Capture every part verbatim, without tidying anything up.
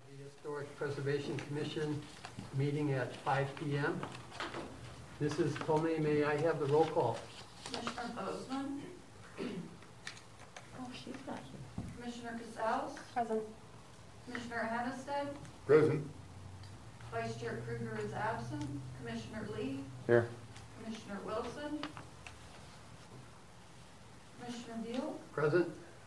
The Historic Preservation Commission meeting at five P M Missus Tomei, may I have the roll call? Commissioner Bozeman. Oh, she's not here. Commissioner Casals. Present. Commissioner Hannestad. Present. Vice Chair Kruger is absent. Commissioner Lee. Here. Commissioner Wilson. Commissioner Beal. Present.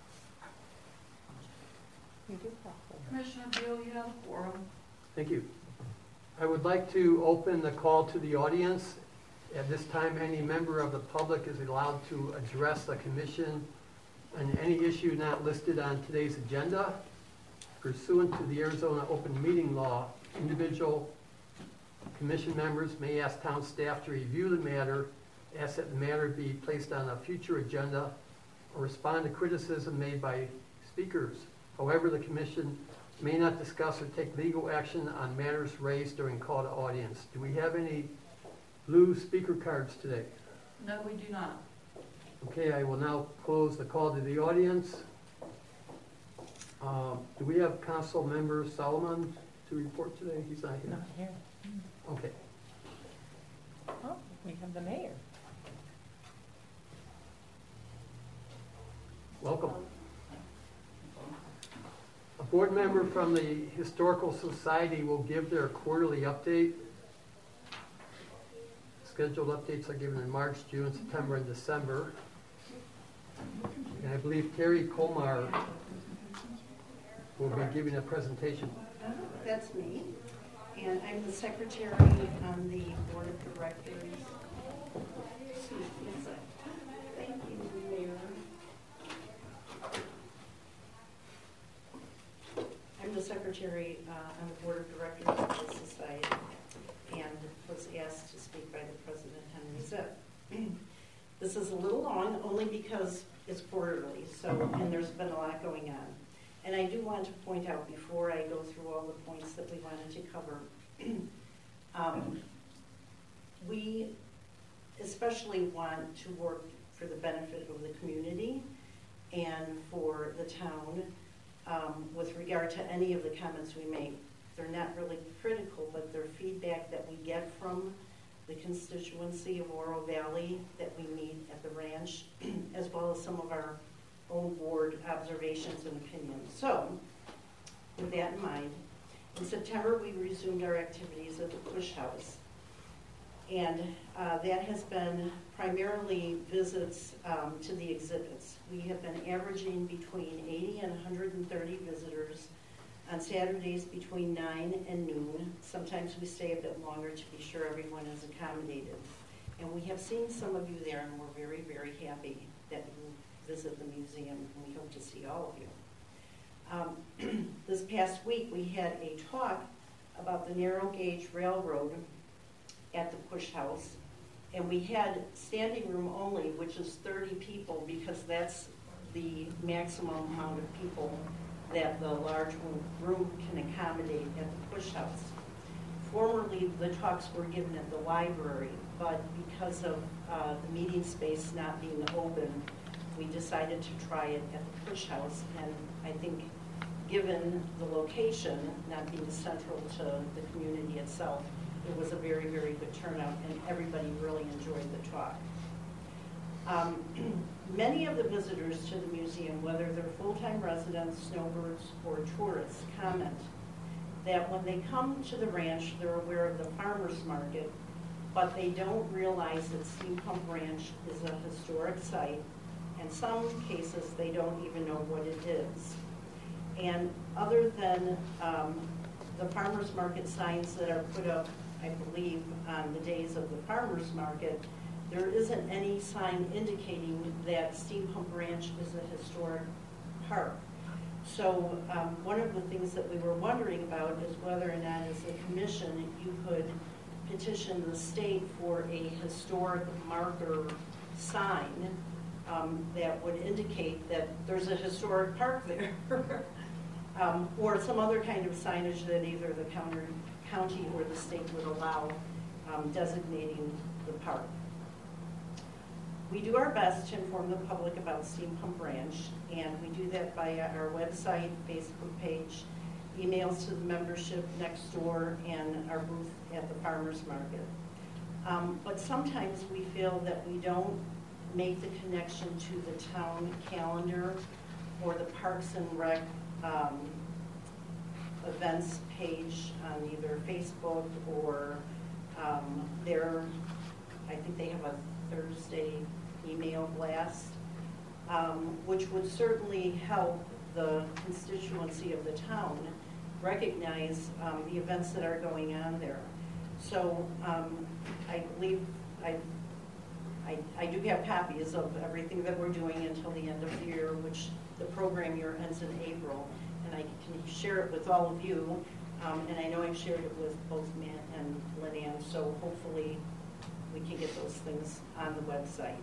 You do properly. Commissioner Beal, you have a quorum. Thank you. I would like to open the call to the audience. At this time, any member of the public is allowed to address the commission on any issue not listed on today's agenda. Pursuant to the Arizona Open Meeting Law, individual commission members may ask town staff to review the matter, ask that the matter be placed on a future agenda, or respond to criticism made by speakers. However, the commission may not discuss or take legal action on matters raised during call to audience. Do we have any blue speaker cards today? No, we do not. Okay, I will now close the call to the audience. Uh, do we have Council Member Solomon to report today? He's not here. Not here. Okay. Oh, we have the mayor. Welcome. A board member from the Historical Society will give their quarterly update. Scheduled updates are given in March, June, September, and December. And I believe Terry Colmar will be giving a presentation. That's me, and I'm the secretary on the board of directors. Thank you, Mayor. I'm the secretary uh, on the board of directors of the society, and was asked to speak by the president, Henry Zipp. This is a little long, only because it's quarterly, so and there's been a lot going on. And I do want to point out before I go through all the points that we wanted to cover, um, we especially want to work for the benefit of the community and for the town um, with regard to any of the comments we make. They're not really critical, but they're feedback that we get from the constituency of Oro Valley that we meet at the ranch, as well as some of our own board observations and opinions. So, with that in mind, in September we resumed our activities at the Push House. And uh, that has been primarily visits um, to the exhibits. We have been averaging between eighty and one hundred thirty visitors on Saturdays between nine and noon. Sometimes we stay a bit longer to be sure everyone is accommodated. And we have seen some of you there, and we're very, very happy that you visit the museum, and we hope to see all of you. Um, this past week, we had a talk about the narrow gauge railroad at the Push House, and we had standing room only, which is thirty people, because that's the maximum amount of people that the large room can accommodate at the Push House. Formerly, the talks were given at the library, but because of uh, the meeting space not being open, we decided to try it at the Push House, and I think given the location, not being central to the community itself, it was a very, very good turnout, and everybody really enjoyed the talk. Um, many of the visitors to the museum, whether they're full-time residents, snowbirds, or tourists, comment that when they come to the ranch, they're aware of the farmer's market, but they don't realize that Steam Pump Ranch is a historic site. In some cases, they don't even know what it is. And other than um, the farmer's market signs that are put up, I believe, on the days of the farmer's market, there isn't any sign indicating that Steam Pump Ranch is a historic park. So um, one of the things that we were wondering about is whether or not as a commission you could petition the state for a historic marker sign um, that would indicate that there's a historic park there. um, or some other kind of signage that either the county, county or the state would allow um, designating the park. We do our best to inform the public about Steam Pump Ranch, and we do that via our website, Facebook page, emails to the membership next door, and our booth at the farmer's market. Um, but sometimes we feel that we don't make the connection to the town calendar or the Parks and Rec um, events page on either Facebook or um, their, I think they have a Thursday email blast, um, which would certainly help the constituency of the town recognize um, the events that are going on there. So um, I believe I, I, I do have copies of everything that we're doing until the end of the year, which the program year ends in April, and I can share it with all of you. Um, and I know I've shared it with both Matt and Lynn Ann, so hopefully we can get those things on the website.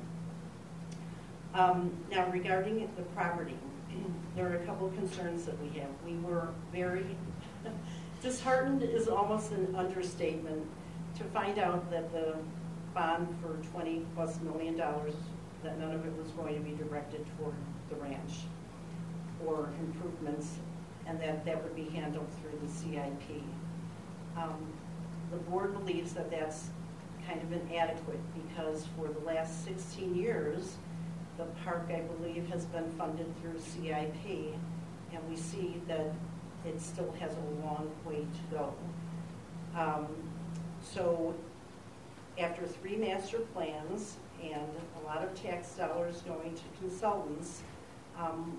Um, now regarding the property, there are a couple of concerns that we have. We were very disheartened is almost an understatement to find out that the bond for twenty plus million dollars, that none of it was going to be directed toward the ranch or improvements, and that that would be handled through the C I P. Um, the board believes that that's kind of inadequate because for the last sixteen years, the park, I believe, has been funded through C I P, and we see that it still has a long way to go. Um, so after three master plans and a lot of tax dollars going to consultants, um,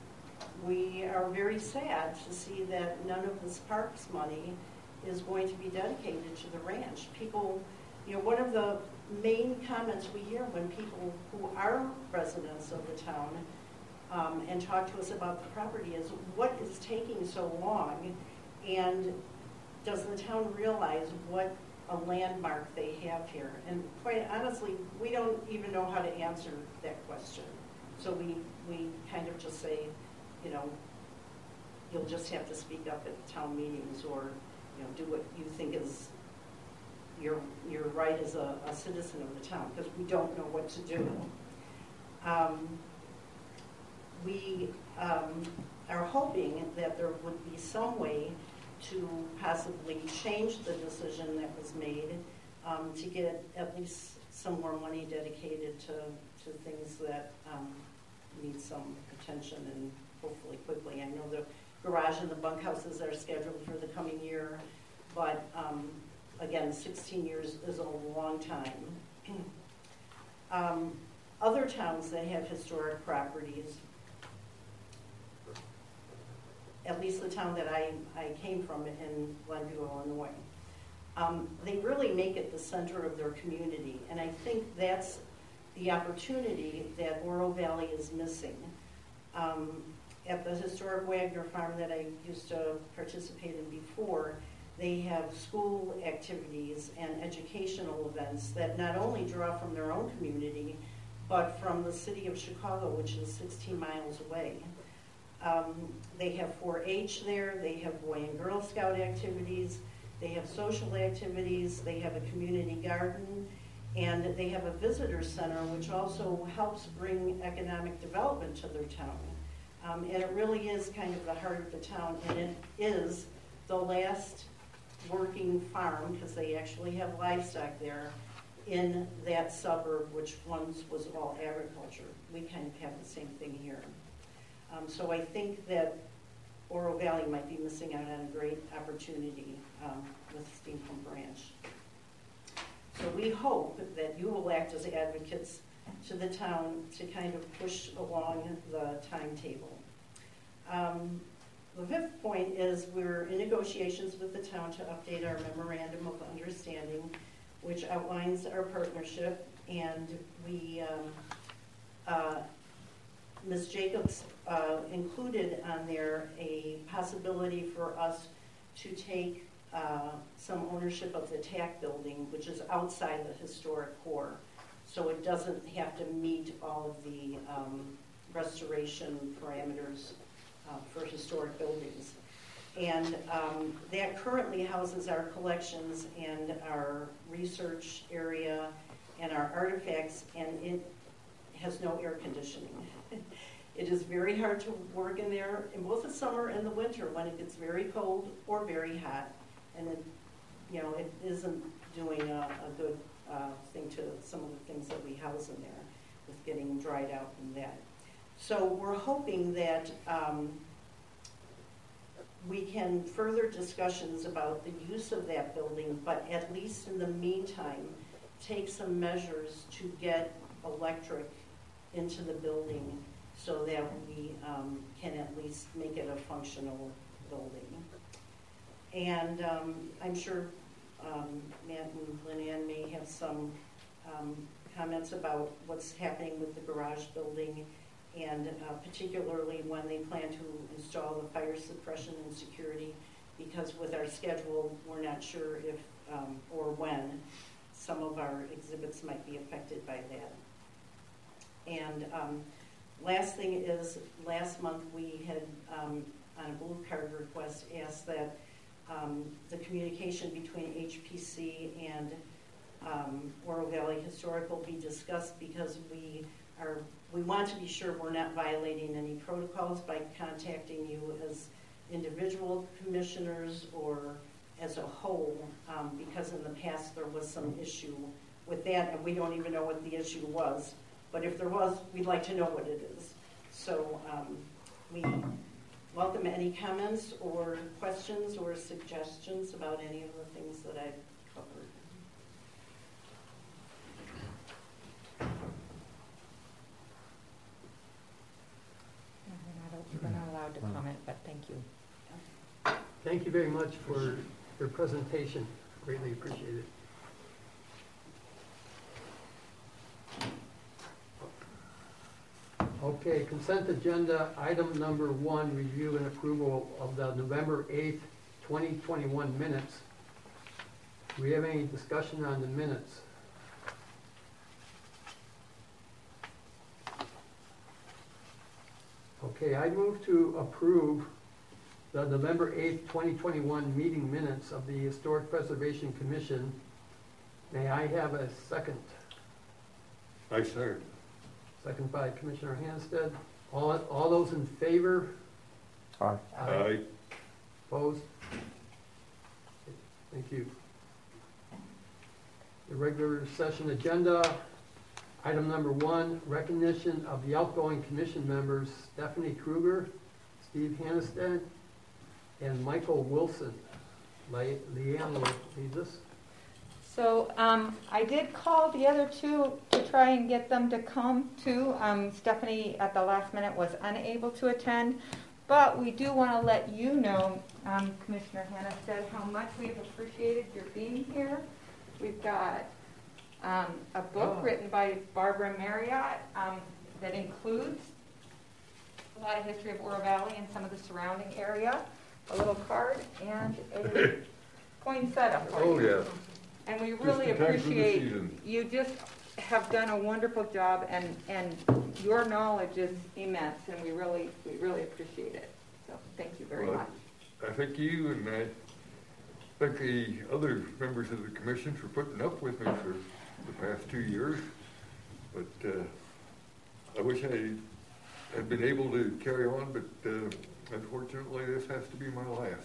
we are very sad to see that none of this parks money is going to be dedicated to the ranch. People, you know, one of the main comments we hear when people who are residents of the town um, and talk to us about the property is, what is taking so long, and does the town realize what a landmark they have here? And quite honestly, we don't even know how to answer that question. So we, we kind of just say, you know, you'll just have to speak up at town meetings, or, you know, do what you think is your, your right as a, a citizen of the town, because we don't know what to do. Um, we um, are hoping that there would be some way to possibly change the decision that was made um, to get at least some more money dedicated to, to things that um, need some attention, and hopefully quickly. I know the garage and the bunkhouses are scheduled for the coming year, but um, again, sixteen years is a long time. um, other towns that have historic properties, at least the town that I, I came from in Glenview, Illinois, um, they really make it the center of their community. And I think that's the opportunity that Oro Valley is missing. Um, at the historic Wagner Farm that I used to participate in before, they have school activities and educational events that not only draw from their own community, but from the city of Chicago, which is sixteen miles away. Um, they have four H there, they have Boy and Girl Scout activities, they have social activities, they have a community garden, and they have a visitor center, which also helps bring economic development to their town. Um, and it really is kind of the heart of the town, and it is the last working farm, because they actually have livestock there, in that suburb, which once was all agriculture. We kind of have the same thing here. Um, so I think that Oro Valley might be missing out on a great opportunity um, with Steam Pump Ranch. So we hope that you will act as advocates to the town to kind of push along the timetable. Um, the fifth point is we're in negotiations with the town to update our memorandum of understanding, which outlines our partnership, and we um, uh, Miz Jacobs uh, included on there a possibility for us to take uh, some ownership of the T A C building, which is outside the historic core. So it doesn't have to meet all of the um, restoration parameters uh, for historic buildings. And um, that currently houses our collections and our research area and our artifacts, and it has no air conditioning. It is very hard to work in there in both the summer and the winter when it gets very cold or very hot. And it, you know, it isn't doing a, a good uh, thing to some of the things that we house in there with getting dried out and that. So we're hoping that um, we can further discussions about the use of that building, but at least in the meantime, take some measures to get electric into the building so that we um, can at least make it a functional building. And um, I'm sure um, Matt and Lynn may have some um, comments about what's happening with the garage building, and uh, particularly when they plan to install the fire suppression and security, because with our schedule, we're not sure if um, or when some of our exhibits might be affected by that. And um, last thing is, last month we had, um, on a blue card request, asked that um, the communication between H P C and um, Oro Valley Historical be discussed, because we are we want to be sure we're not violating any protocols by contacting you as individual commissioners or as a whole, um, because in the past there was some issue with that, and we don't even know what the issue was. But if there was, we'd like to know what it is. So um, we welcome any comments or questions or suggestions about any of the things that I've covered. We're not allowed to comment, but thank you. Thank you very much for your presentation. Greatly appreciate it. Okay, consent agenda, item number one, review and approval of the November eighth, twenty twenty-one minutes. Do we have any discussion on the minutes? Okay, I move to approve the November eighth, twenty twenty-one meeting minutes of the Historic Preservation Commission. May I have a second? I second. Second by Commissioner Hanstead. All, all those in favor? Aye. Aye. Opposed? Thank you. The regular session agenda, item number one, recognition of the outgoing commission members Stephanie Kruger, Steve Hanstead, and Michael Wilson. Le- Leanne will lead this. So um, I did call the other two to try and get them to come too. Um, Stephanie at the last minute was unable to attend, but we do want to let you know, um, Commissioner Hanstead, how much we've appreciated your being here. We've got um, a book Oh. written by Barbara Marriott um, that includes a lot of history of Oro Valley and some of the surrounding area, a little card, and a poinsettia for Oh, you. yeah. And we Just really in time for the appreciate, season. you just have done a wonderful job, and, and your knowledge is immense, and we really, we really appreciate it. So thank you very Well, much. I thank you, and I thank the other members of the commission for putting up with me for the past two years. But uh, I wish I had been able to carry on, but uh, unfortunately this has to be my last.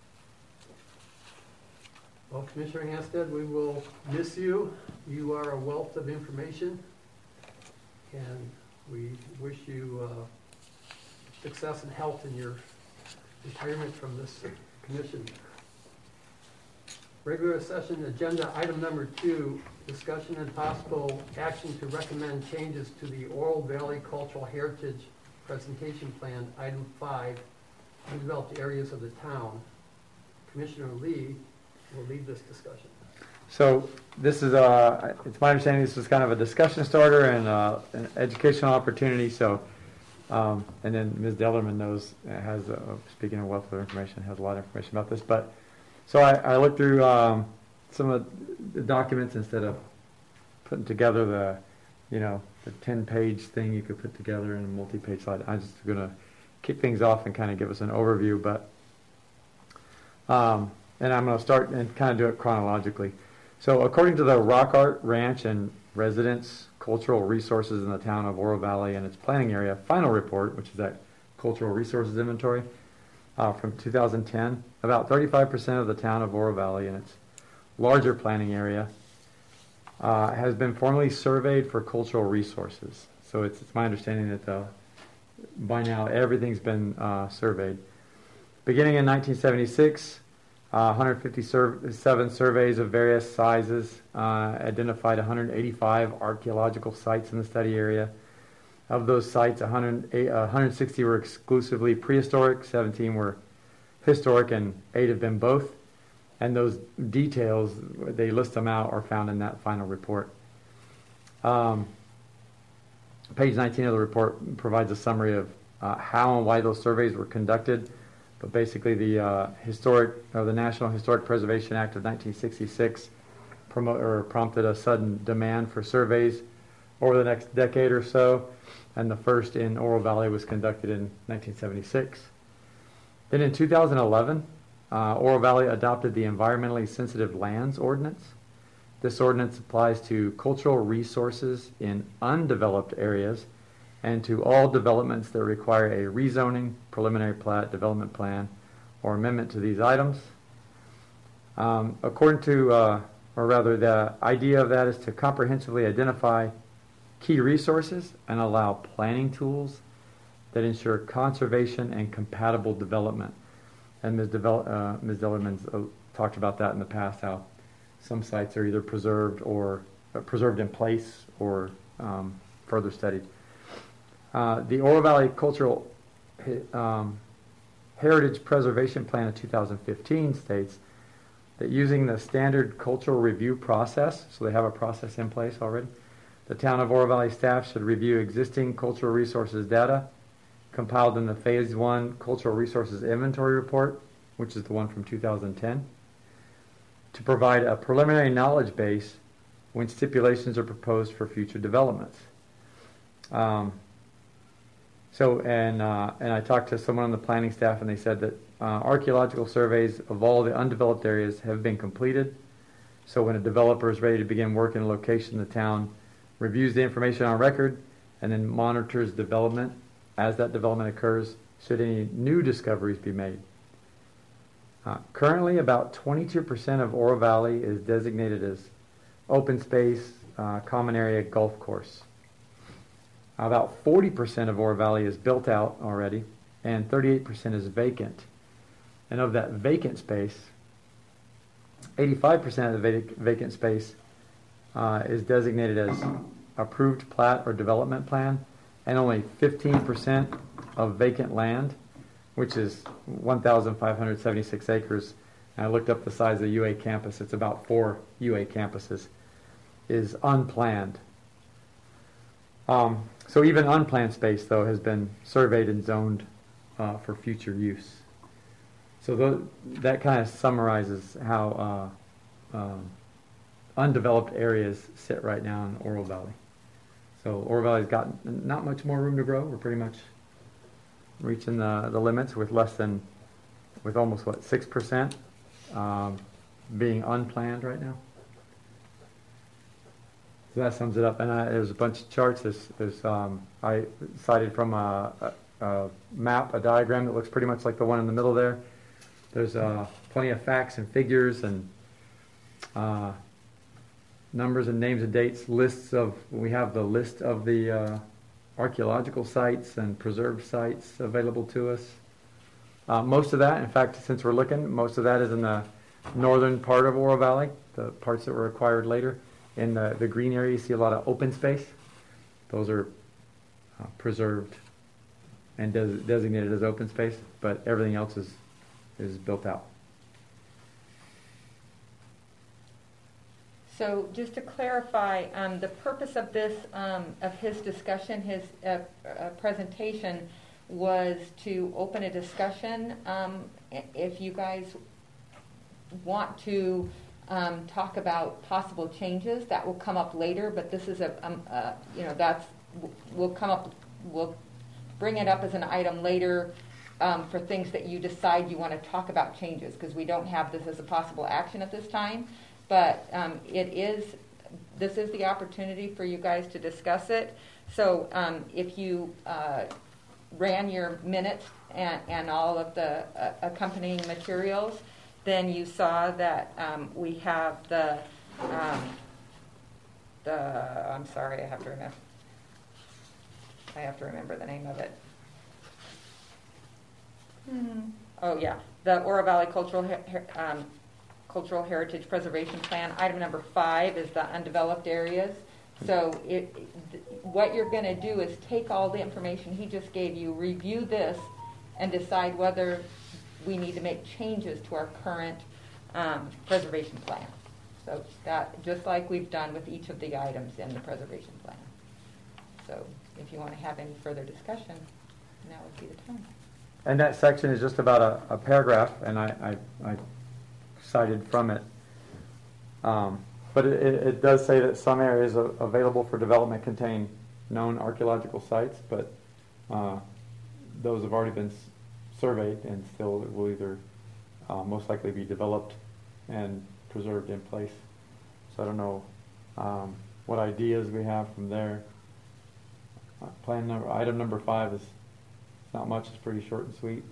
Well, Commissioner Hanstead, we will miss you. You are a wealth of information, and we wish you uh, success and health in your retirement from this commission. Regular session agenda, item number two, discussion and possible action to recommend changes to the Oro Valley Cultural Heritage Presentation Plan, item five, undeveloped areas of the town. Commissioner Lee will lead this discussion. So this is, uh, it's my understanding this is kind of a discussion starter and uh, an educational opportunity. So, um, and then Miz Dellerman knows, uh, has, uh, speaking of wealth of information, has a lot of information about this. But so I, I looked through um, some of the documents instead of putting together the, you know, the ten-page thing you could put together in a multi-page slide. I'm just going to kick things off and kind of give us an overview. But um, and I'm going to start and kind of do it chronologically. So according to the Rock Art Ranch and Residence cultural resources in the town of Oro Valley and its planning area final report, which is that cultural resources inventory uh, from two thousand ten. About thirty-five percent of the town of Oro Valley and its larger planning area uh, has been formally surveyed for cultural resources. So it's, it's my understanding that the, by now everything's been uh, surveyed. Beginning in nineteen seventy-six, uh, one hundred fifty-seven surveys of various sizes uh, identified one hundred eighty-five archaeological sites in the study area. Of those sites, one hundred, uh, one hundred sixty were exclusively prehistoric, seventeen were historic, and eight have been both. And those details, they list them out, are found in that final report. Um, page nineteen of the report provides a summary of uh, how and why those surveys were conducted. But basically, the uh, historic, or the National Historic Preservation Act of nineteen sixty-six promote, or prompted a sudden demand for surveys over the next decade or so, and the first in Oro Valley was conducted in nineteen seventy-six. Then in two thousand eleven, uh, Oro Valley adopted the Environmentally Sensitive Lands Ordinance. This ordinance applies to cultural resources in undeveloped areas and to all developments that require a rezoning, preliminary plat, development plan, or amendment to these items. Um, according to, uh, or rather the idea of that is to comprehensively identify key resources and allow planning tools that ensure conservation and compatible development. And Miz Devel- uh, Miz Dellerman's uh, talked about that in the past, how some sites are either preserved or uh, preserved in place or um, further studied. Uh, the Oro Valley Cultural um, Heritage Preservation Plan of two thousand fifteen states that using the standard cultural review process, so they have a process in place already, the town of Oro Valley staff should review existing cultural resources data compiled in the Phase one Cultural Resources Inventory Report, which is the one from two thousand ten, to provide a preliminary knowledge base when stipulations are proposed for future developments. Um, So, and uh, and I talked to someone on the planning staff, and they said that uh, archaeological surveys of all the undeveloped areas have been completed. So when a developer is ready to begin work in a location, the town reviews the information on record and then monitors development as that development occurs, should any new discoveries be made. Uh, currently, about twenty-two percent of Oro Valley is designated as open space, uh, common area, golf course. About forty percent of Oro Valley is built out already, and thirty-eight percent is vacant. And of that vacant space, eighty-five percent of the vac- vacant space uh, is designated as approved plat or development plan, and only fifteen percent of vacant land, which is one thousand five hundred seventy-six acres. And I looked up the size of the U A campus. It's about four U A campuses, is unplanned. Um, so even unplanned space, though, has been surveyed and zoned uh, for future use. So th- that kind of summarizes how uh, um, undeveloped areas sit right now in Oro Valley. So Oro Valley's got n- not much more room to grow. We're pretty much reaching the, the limits with less than, with almost, what, six percent um, being unplanned right now. So that sums it up. And I, there's a bunch of charts. There's, there's, um, I cited from a, a, a map, a diagram that looks pretty much like the one in the middle there. There's uh, plenty of facts and figures and uh, numbers and names and dates, lists of, we have the list of the uh, archaeological sites and preserved sites available to us. Uh, most of that, in fact, since we're looking, most of that is in the northern part of Oro Valley, the parts that were acquired later. In the, the green area, you see a lot of open space. Those are uh, preserved and des- designated as open space, but everything else is, is built out. So just to clarify, um, the purpose of this, um, of his discussion, his uh, uh, presentation, was to open a discussion. Um, if you guys want to um, talk about possible changes, that will come up later. But this is a, um, uh, you know, that's will come up. We'll bring it up as an item later um, for things that you decide you want to talk about changes, because we don't have this as a possible action at this time. But um, it is this is the opportunity for you guys to discuss it. So um, if you uh, ran your minutes and, and all of the uh, accompanying materials, then you saw that um, we have the, um, the, I'm sorry, I have to remember, I have to remember the name of it. Hmm. Oh, yeah, the Oro Valley Cultural Her- Her- um, Cultural Heritage Preservation Plan. Item number five is the undeveloped areas. So it, it, what you're going to do is take all the information he just gave you, review this, and decide whether we need to make changes to our current um, preservation plan. So that, just like we've done with each of the items in the preservation plan. So if you want to have any further discussion, now would be the time. And that section is just about a, a paragraph, and I, I, I cited from it. Um, but it, it does say that some areas a- available for development contain known archaeological sites, but uh, those have already been s- surveyed and still will either uh, most likely be developed and preserved in place. So I don't know um, what ideas we have from there. Uh, plan number, item number five is not much, it's pretty short and sweet.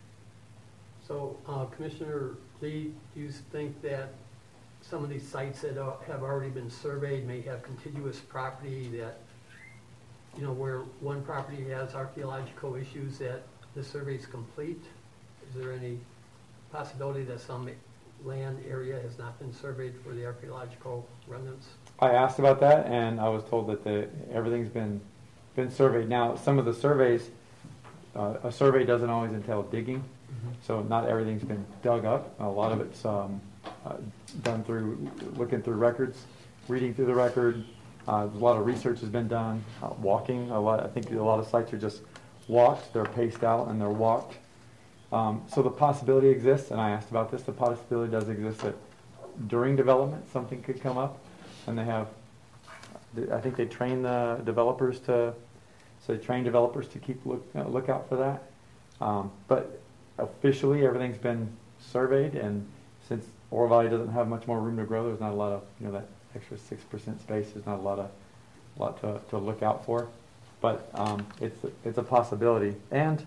So, uh, Commissioner Lee, do you think that some of these sites that uh, have already been surveyed may have contiguous property that, you know, where one property has archaeological issues that the survey is complete? Is there any possibility that some land area has not been surveyed for the archaeological remnants? I asked about that, and I was told that the, everything's been been surveyed. Now, some of the surveys, uh, a survey doesn't always entail digging, mm-hmm. so not everything's been dug up. A lot of it's um, uh, done through looking through records, reading through the record. Uh, a lot of research has been done. Uh, walking, a lot. I think a lot of sites are just walked. They're paced out and they're walked. Um, so the possibility exists, and I asked about this. The possibility does exist that during development something could come up, and they have. I think they train the developers to, so they train developers to keep look uh, look out for that. Um, but officially, everything's been surveyed, and since Oro Valley doesn't have much more room to grow, there's not a lot of, you know, that extra six percent space. There's not a lot of, lot to to look out for, but um, it's it's a possibility. And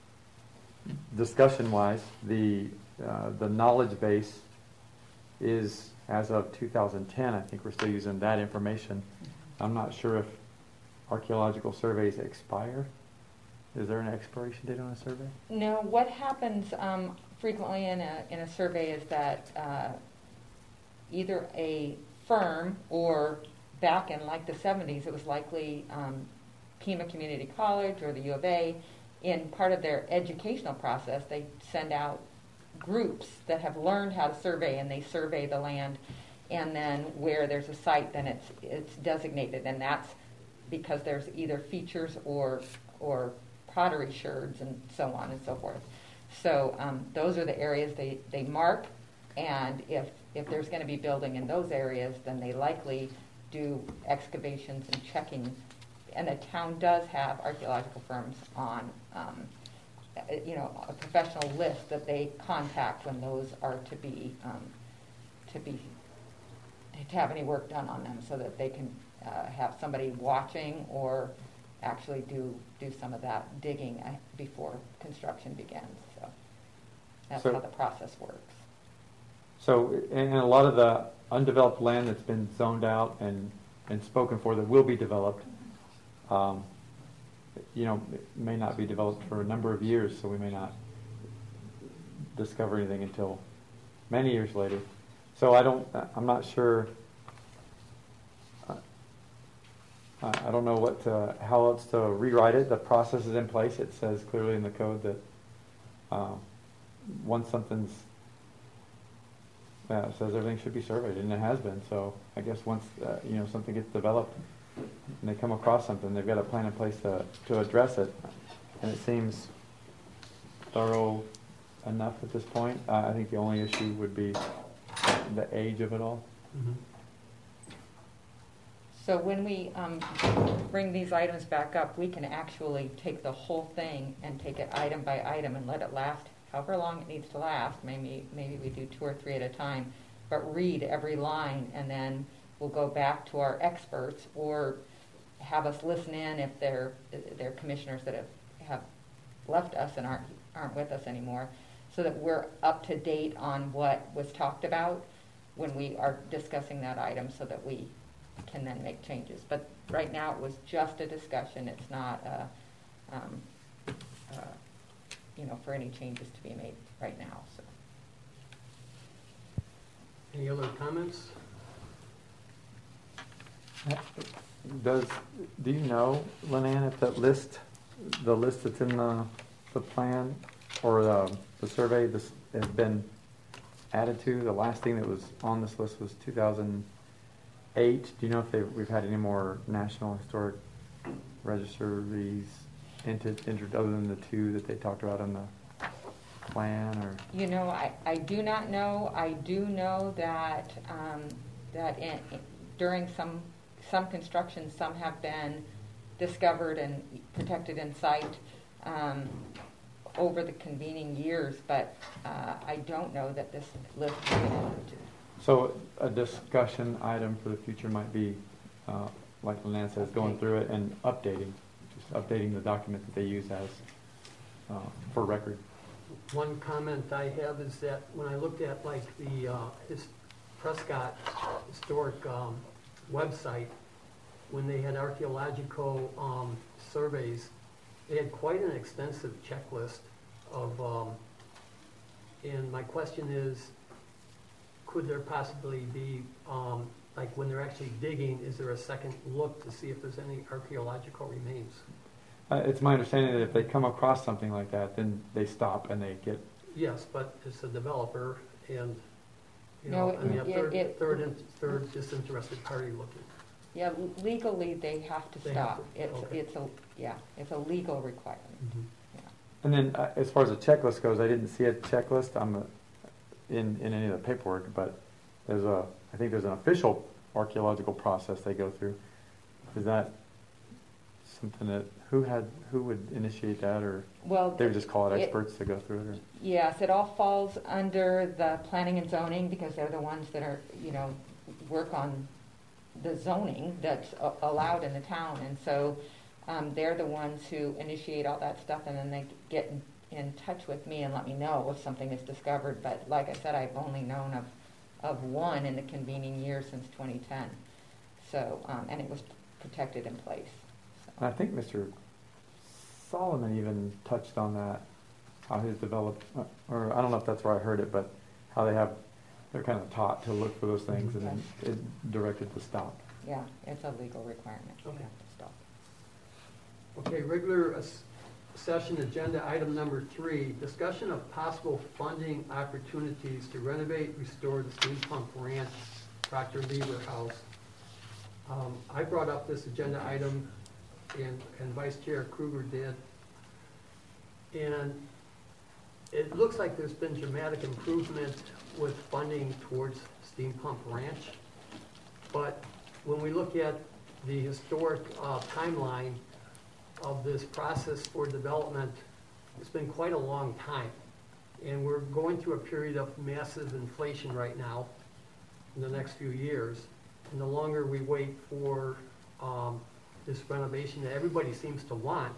discussion-wise, the uh, the knowledge base is, as of two thousand ten, I think we're still using that information. I'm not sure if archaeological surveys expire. Is there an expiration date on a survey? No, what happens um, frequently in a, in a survey is that uh, either a firm or back in like the seventies, it was likely um, Pima Community College or the U of A, in part of their educational process, they send out groups that have learned how to survey, and they survey the land, and then where there's a site, then it's it's designated, and that's because there's either features or or pottery sherds and so on and so forth. So um, those are the areas they, they mark, and if if there's going to be building in those areas, then they likely do excavations and checking. And the town does have archaeological firms on, um, you know, a professional list that they contact when those are to be, um, to be, to have any work done on them, so that they can uh, have somebody watching or actually do do some of that digging before construction begins. So that's So- how the process works. So, and a lot of the undeveloped land that's been zoned out and, and spoken for that will be developed, um, you know, it may not be developed for a number of years, so we may not discover anything until many years later. So I don't, I'm not sure, uh, I I don't know what to, how else to rewrite it. The process is in place. It says clearly in the code that um, once something's Yeah, it says everything should be surveyed, and it has been. So I guess once uh, you know something gets developed, and they come across something, they've got a plan in place to to address it, and it seems thorough enough at this point. Uh, I think the only issue would be the age of it all. Mm-hmm. So when we um, bring these items back up, we can actually take the whole thing and take it item by item and let it last however long it needs to last. Maybe maybe we do two or three at a time, but read every line and then will go back to our experts or have us listen in if they're, they're commissioners that have, have left us and aren't, aren't with us anymore, so that we're up to date on what was talked about when we are discussing that item, so that we can then make changes. But right now, it was just a discussion. It's not, a, um, uh, you know, for any changes to be made right now. So. Any other comments? Does, do you know, Leanne, if that list, the list that's in the, the plan or the, the survey this has been added to? The last thing that was on this list was two thousand eight. Do you know if they, we've had any more National Historic Registries entered, entered other than the two that they talked about in the plan? Or You know, I, I do not know. I do know that um, that in, in, during some some construction, some have been discovered and protected in site um, over the convening years, but uh, I don't know that this list has been added to. so a discussion item for the future might be, uh, like Leanne says, going through it and updating, just updating the document that they use as uh, for record. One comment I have is that when I looked at like the uh, his Prescott Historic um, website, when they had archaeological um, surveys, they had quite an extensive checklist of, um, and my question is, could there possibly be, um, like when they're actually digging, is there a second look to see if there's any archaeological remains? Uh, it's my understanding that if they come across something like that, then they stop and they get. Yes, but it's a developer and, you No, know, I mean, a it- third, it- third, in- third disinterested party looking. Yeah, legally they have to They have stop. to, It's okay. it's a yeah, it's a legal requirement. And then uh, as far as the checklist goes, I didn't see a checklist on the, in, in any of the paperwork, but there's a, I think there's an official archaeological process they go through. Is that something that, who had, who would initiate that, or Well, they would just call it it- experts to go through it? Or? yes, it all falls under the planning and zoning because they're the ones that are, you know, work on the zoning that's a- allowed in the town. And so um, they're the ones who initiate all that stuff, and then they get in, in touch with me and let me know if something is discovered. But like I said, I've only known of, of one in the convening year since twenty ten. So, um, and it was protected in place. So. And I think Mister Solomon even touched on that, how his developed, uh, or I don't know if that's where I heard it, but how they have, they're kind of taught to look for those things and then it directed to stop. Yeah, it's a legal requirement. You Okay. have to stop. Okay, regular as- session agenda item number three, discussion of possible funding opportunities to renovate, restore the steam pump ranch, Proctor Lever House. Um, I brought up this agenda item and, and Vice Chair Kruger did. And it looks like there's been dramatic improvement with funding towards steam pump ranch. But when we look at the historic uh, timeline of this process for development, it's been quite a long time. And we're going through a period of massive inflation right now in the next few years. And the longer we wait for um, this renovation that everybody seems to want,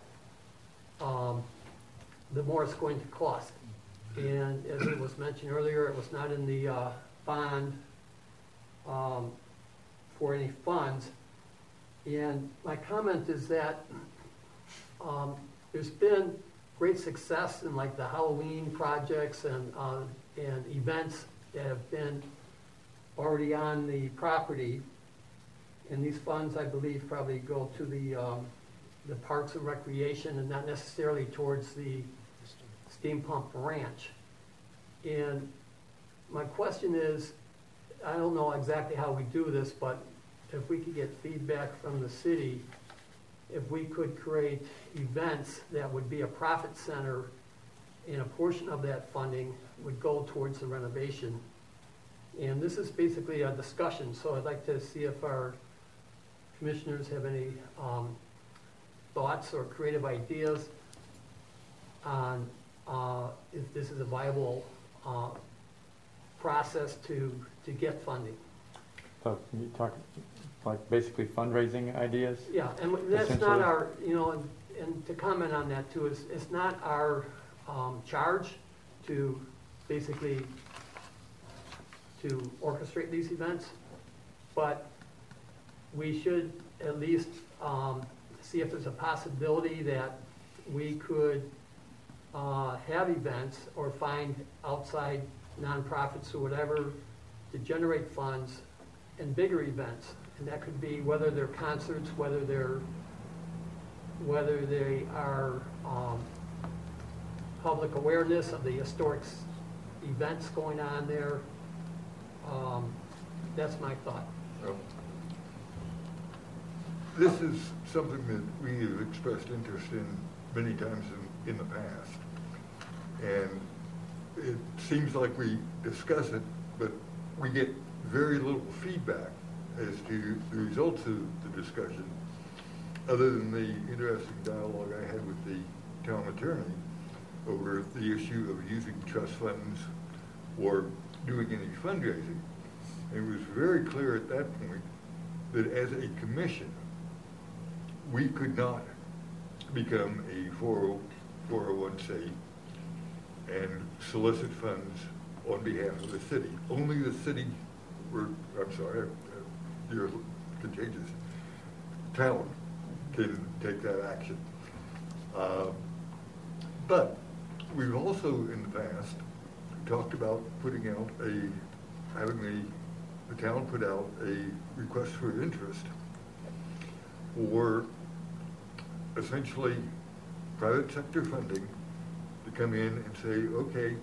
um, the more it's going to cost. And as it was mentioned earlier, it was not in the uh, bond um, for any funds. And my comment is that um, there's been great success in like the Halloween projects and, uh, and events that have been already on the property. And these funds, I believe, probably go to the, um, the Parks and Recreation and not necessarily towards the steam pump ranch. And my question is, I don't know exactly how we do this, but if we could get feedback from the city, if we could create events that would be a profit center and a portion of that funding would go towards the renovation. And this is basically a discussion, so I'd like to see if our commissioners have any um, thoughts or creative ideas on uh, if this is a viable uh, process to, to get funding. So you talk, like basically fundraising ideas? Yeah, and that's not Essentially. our, you know, and, and to comment on that too, is it's not our um, charge to basically to orchestrate these events, but we should at least um, see if there's a possibility that we could uh, have events or find outside nonprofits or whatever to generate funds in bigger events. And that could be whether they're concerts, whether they're, whether they are um, public awareness of the historic s- events going on there. Um, That's my thought. Well, This is something that we have expressed interest in many times in, in the past. And it seems like we discuss it, but we get very little feedback as to the results of the discussion, other than the interesting dialogue I had with the town attorney over the issue of using trust funds or doing any fundraising. And it was very clear at that point that as a commission, we could not become a four oh one C and solicit funds on behalf of the city. Only the city, or, I'm sorry, uh, you're contagious, town can take that action. Uh, But we've also in the past talked about putting out a, having the, the town put out a request for interest for essentially private sector funding to come in and say, okay,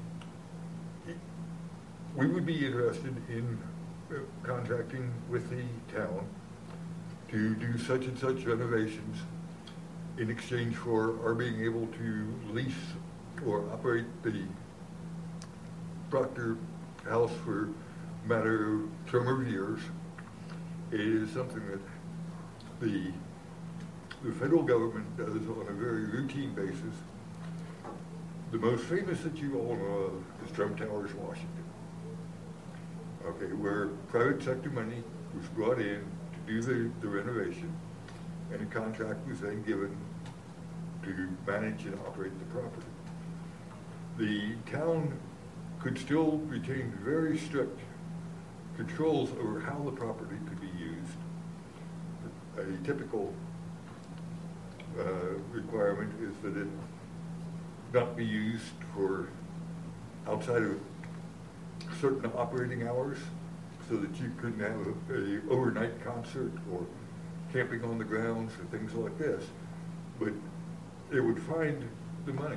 we would be interested in uh, contracting with the town to do such and such renovations in exchange for our being able to lease or operate the Proctor House for a matter of term of years. It is something that the, the federal government does on a very routine basis. The most famous that you all know of is Trump Towers, Washington. Okay, where private sector money was brought in to do the, the renovation, and a contract was then given to manage and operate the property. The town could still retain very strict controls over how the property could be used. A typical uh, requirement is that it not be used for outside of certain operating hours, so that you couldn't have a, a overnight concert or camping on the grounds or things like this. But it would find the money.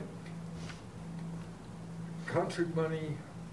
Concert money,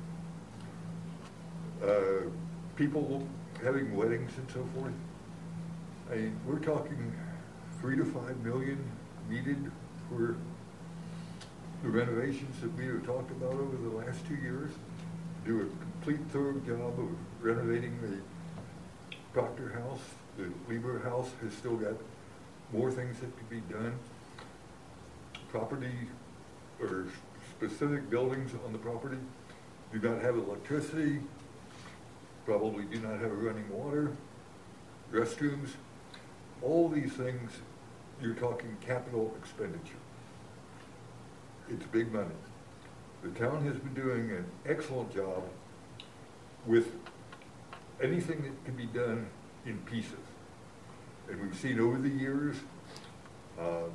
uh, people having weddings and so forth. I mean, we're talking three to five million needed for the renovations that we have talked about over the last two years. Do a complete thorough job of renovating the Proctor House. The Lieber House has still got more things that could be done. Property or specific buildings on the property do not have electricity, probably do not have running water, restrooms. All these things, you're talking capital expenditure. It's big money. The town has been doing an excellent job with anything that can be done in pieces. And we've seen over the years uh,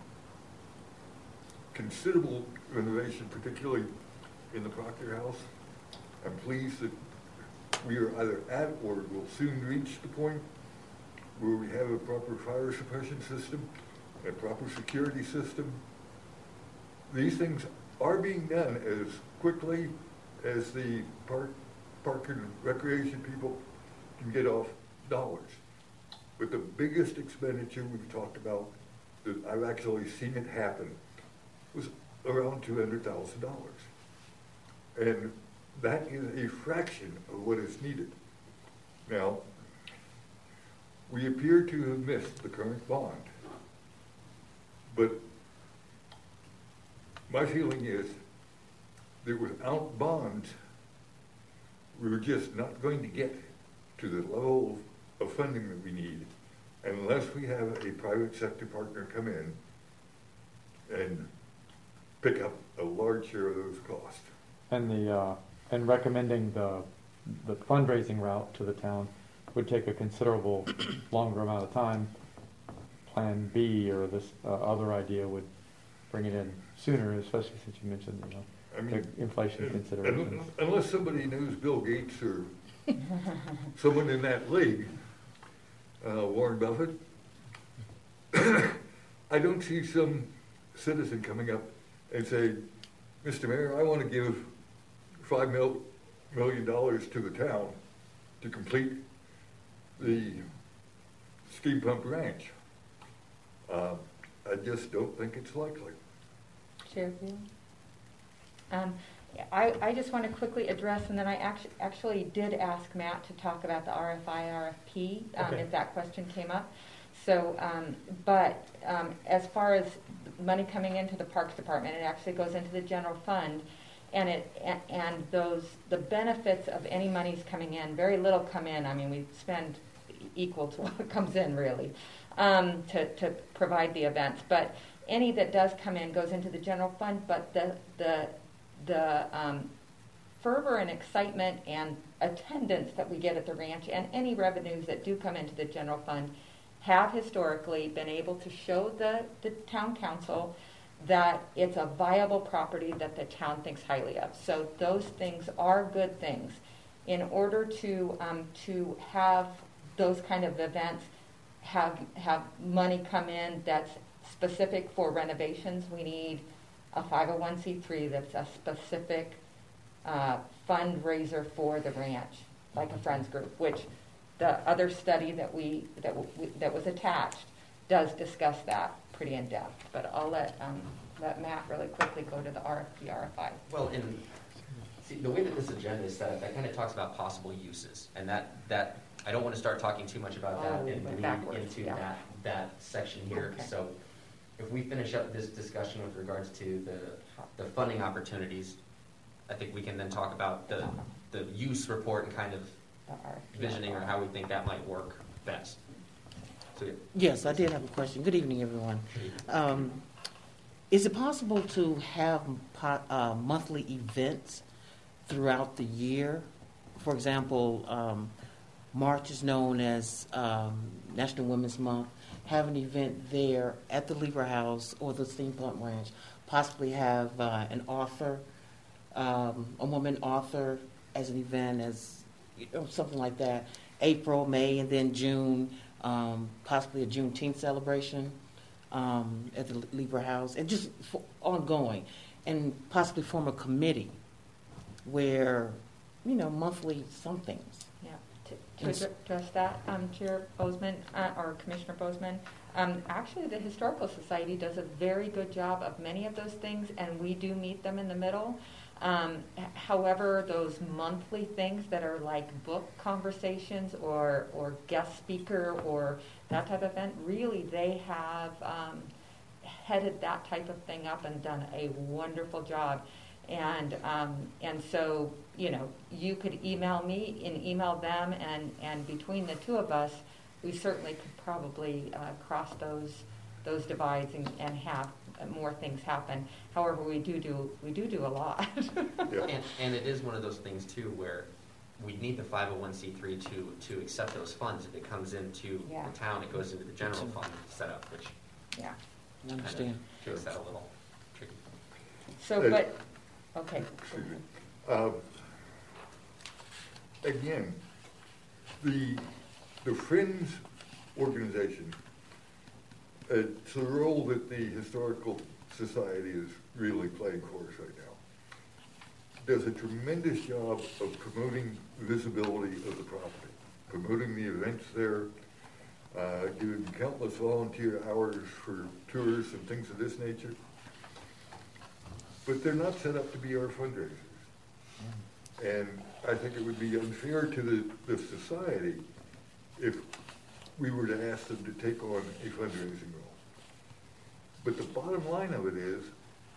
considerable renovation, particularly in the Proctor House. I'm pleased that we are either at or will soon reach the point where we have a proper fire suppression system, a proper security system. These things are being done as quickly as the park, park and recreation people can get off dollars. But the biggest expenditure we've talked about, that I've actually seen it happen, was around two hundred thousand dollars. And that is a fraction of what is needed. Now, we appear to have missed the current bond. But my feeling is that without bonds, we're just not going to get to to the level of funding that we need unless we have a private sector partner come in and pick up a large share of those costs. And the, uh, and recommending the, the fundraising route to the town would take a considerable longer amount of time. Plan B or this uh, other idea would bring it in sooner, especially since you mentioned, you know, I mean, the inflation considerations. Unless somebody knows Bill Gates or someone in that league, uh, Warren Buffett, I don't see some citizen coming up and say, Mister Mayor, I want to give five mil, million dollars to the town to complete the steam pump ranch. Uh, I just don't think it's likely. Chair Beal? Um, I, I just want to quickly address, and then I actually, actually did ask Matt to talk about the R F I, R F P, um, Okay. if that question came up. So, um, but um, as far as money coming into the Parks Department, it actually goes into the general fund, and it and, and those the benefits of any monies coming in, very little come in. I mean, we spend equal to what comes in, really, um, to to provide the events, but any that does come in goes into the general fund. But the the the um, fervor and excitement and attendance that we get at the ranch, and any revenues that do come into the general fund, have historically been able to show the, the town council that it's a viable property that the town thinks highly of. So those things are good things. In order to um, to have those kind of events have have money come in that's specific for renovations, we need a five oh one c three that's a specific uh, fundraiser for the ranch, like a Friends group, which the other study that we that w- that was attached does discuss that pretty in depth. But I'll let um, let Matt really quickly go to the R F P, R F I. Well, in see the way that this agenda is set up, that kind of talks about possible uses, and that that I don't want to start talking too much about Oh, that we and went bleed backwards, into yeah. that that section here. Okay. So, if we finish up this discussion with regards to the the funding opportunities, I think we can then talk about the the use report and kind of The R F P, visioning or how we think that might work best. So, yeah. Yes, I did have a question. Good evening, everyone. Um, is it possible to have po- uh, monthly events throughout the year? For example, um, March is known as um, National Women's Month. Have an event there at the Lieber House or the Steampunk Ranch. Possibly have uh, an author, um, a woman author as an event, as you know, something like that. April, May, and then June, um, possibly a Juneteenth celebration um, at the Lieber House, and just for ongoing, and possibly form a committee where, you know, monthly somethings. Yeah. To, to address that, um, Chair Bozeman uh, or Commissioner Bozeman, um, actually the Historical Society does a very good job of many of those things, and we do meet them in the middle. Um, h- however, those monthly things that are like book conversations or, or guest speaker or that type of event, really they have um, headed that type of thing up and done a wonderful job. And um, and so, you know, you could email me and email them, and, and between the two of us, we certainly could probably uh, cross those those divides and, and have more things happen. However, we do do we do do a lot. Yeah. And, and it is one of those things too where we need the five oh one c three to to accept those funds. If it comes into Yeah. the town, it goes into the general fund setup, which Yeah. I understand. makes that a little tricky. So, Uh, but okay. Excuse me. Um, Again, the, the Friends organization, uh, it's a role that the Historical Society is really playing for us right now, does a tremendous job of promoting visibility of the property, promoting the events there, uh, giving countless volunteer hours for tours and things of this nature. But they're not set up to be our fundraisers. And I think it would be unfair to the, the society if we were to ask them to take on a fundraising role. But the bottom line of it is,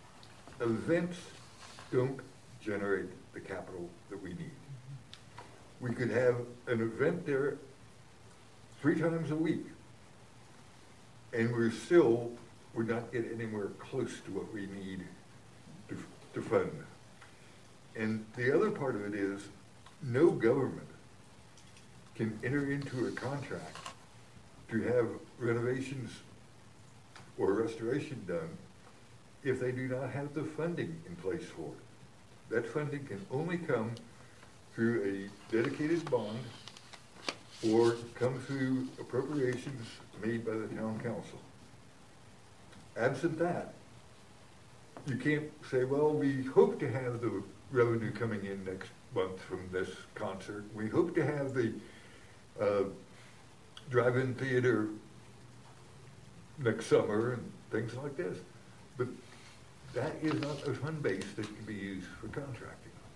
events don't generate the capital that we need. we could have an event there three times a week, and we're still, would not get anywhere close to what we need to, to fund. And the other part of it is, no government can enter into a contract to have renovations or restoration done if they do not have the funding in place for it. That funding can only come through a dedicated bond or come through appropriations made by the town council. Absent that, you can't say, well, we hope to have the revenue coming in next month from this concert. We hope to have the uh, drive-in theater next summer and things like this. But that is not a fund base that can be used for contracting.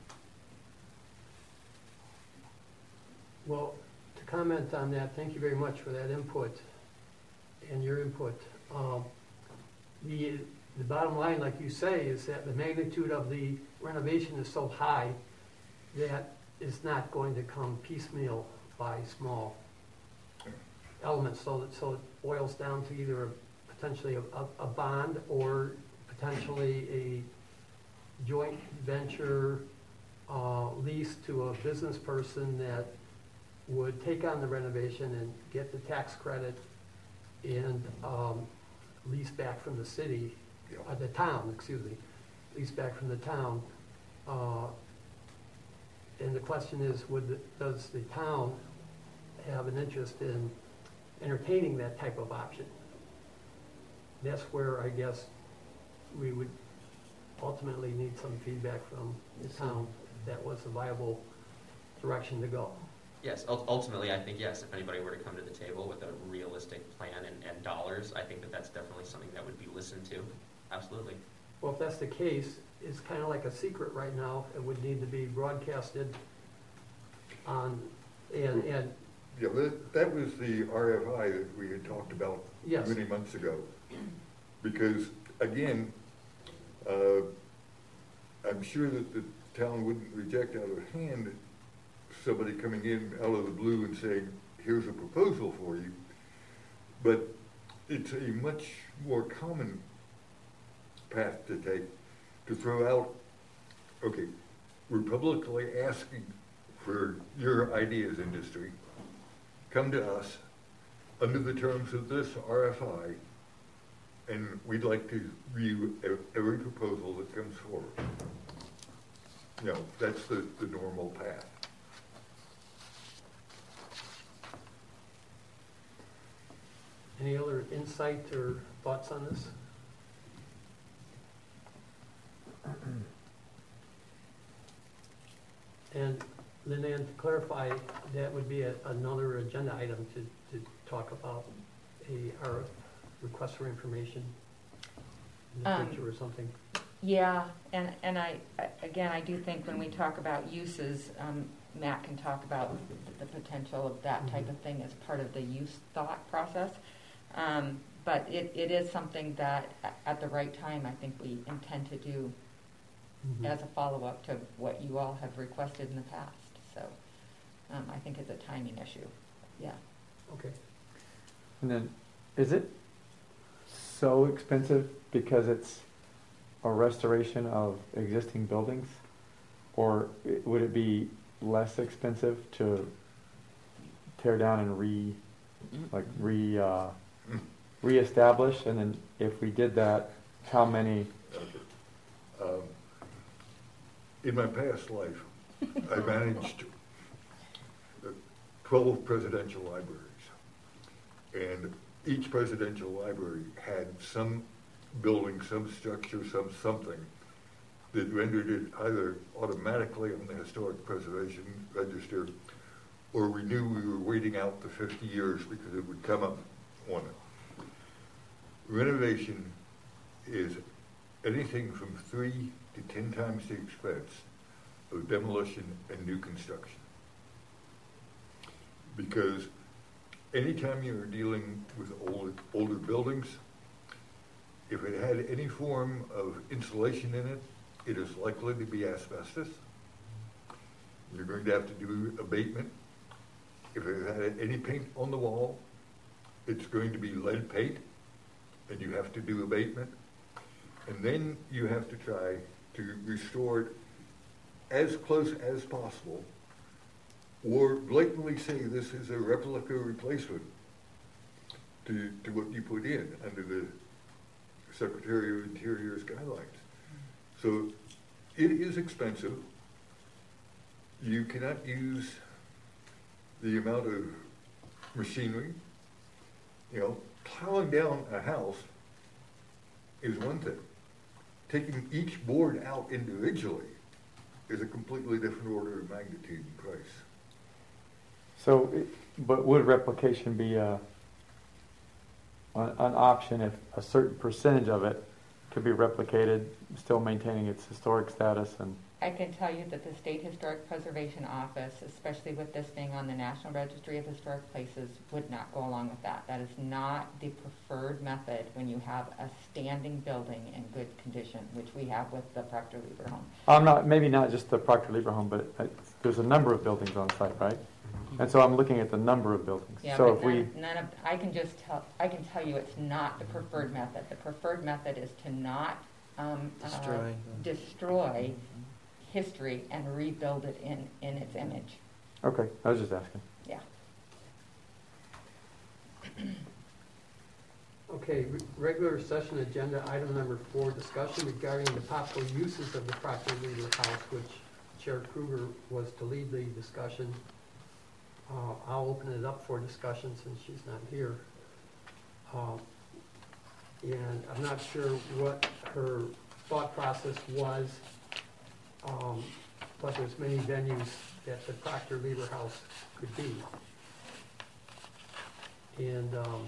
Well, to comment on that, thank you very much for that input and your input. Um, the, the bottom line, like you say, is that the magnitude of the renovation is so high that it's not going to come piecemeal by small elements, so that so it boils down to either a, potentially a, a, a bond or potentially a joint venture uh, lease to a business person that would take on the renovation and get the tax credit and um, lease back from the city, uh, the town, excuse me, lease back from the town. Uh, and the question is, would the, does the town have an interest in entertaining that type of option? That's where I guess we would ultimately need some feedback from the town if that was a viable direction to go. Yes, ul- ultimately, I think yes, if anybody were to come to the table with a realistic plan and, and dollars, I think that that's definitely something that would be listened to. Absolutely. Well, if that's the case, it's kind of like a secret right now. It would need to be broadcasted on, and, and Yeah, that, that was the R F I that we had talked about Yes. many months ago. Because, again, uh, I'm sure that the town wouldn't reject out of hand somebody coming in out of the blue and saying, here's a proposal for you. But it's a much more common path to take, to throw out, okay, we're publicly asking for your ideas, industry. Come to us under the terms of this R F I, and we'd like to review every proposal that comes forward. You know, that's the, the normal path. any other insight or thoughts on this? And Lynn Ann, to clarify, that would be a, another agenda item to, to talk about a, our request for information in the Um, future or something. Yeah, and, and I, I- again, I do think when we talk about uses, um, Matt can talk about the, the potential of that type of thing as part of the use thought process. Um, but it, it is something that a- at the right time, I think we intend to do Mhm. as a follow-up to what you all have requested in the past. So um, I think it's a timing issue, yeah. Okay. And then, is it so expensive because it's a restoration of existing buildings? Or i- would it be less expensive to tear down and re, like re, uh, reestablish? And then if we did that, how many? Um, in my past life, I managed twelve presidential libraries. And each presidential library had some building, some structure, some something that rendered it either automatically on the Historic Preservation Register, or we knew we were waiting out the fifty years because it would come up on it. Renovation is anything from three to ten times the expense of demolition and new construction. Because anytime you're dealing with older, older buildings, if it had any form of insulation in it, it is likely to be asbestos. You're going to have to do abatement. If it had any paint on the wall, it's going to be lead paint, and you have to do abatement. And then you have to try to restore it as close as possible, or blatantly say this is a replica replacement to, to what you put in under the Secretary of Interior's guidelines. So it is expensive. You cannot use the amount of machinery. You know, plowing down a house is one thing. Taking each board out individually is a completely different order of magnitude and price. So, it- but would replication be a, an, an option if a certain percentage of it could be replicated, still maintaining its historic status? And I can tell you that the State Historic Preservation Office, especially with this being on the National Registry of Historic Places, would not go along with that. That is not the preferred method when you have a standing building in good condition, which we have with the Proctor Lieber home. I'm not, maybe not just the Proctor Lieber home, but uh, there's a number of buildings on site, right? And so I'm looking at the number of buildings. Yeah, So but if we, none, none of, I can just tell, I can tell you it's not the preferred method. The preferred method is to not um, uh, Destroy. destroy history and rebuild it in, in its image. okay, I was just asking. Yeah. Okay, re- regular session agenda, item number four, discussion regarding the possible uses of the Proctor Lieber House, which Chair Kruger was to lead the discussion. Uh, I'll open it up for discussion since she's not here. Uh, And I'm not sure what her thought process was, um, but there's many venues that the Proctor Lieber House could be. And um,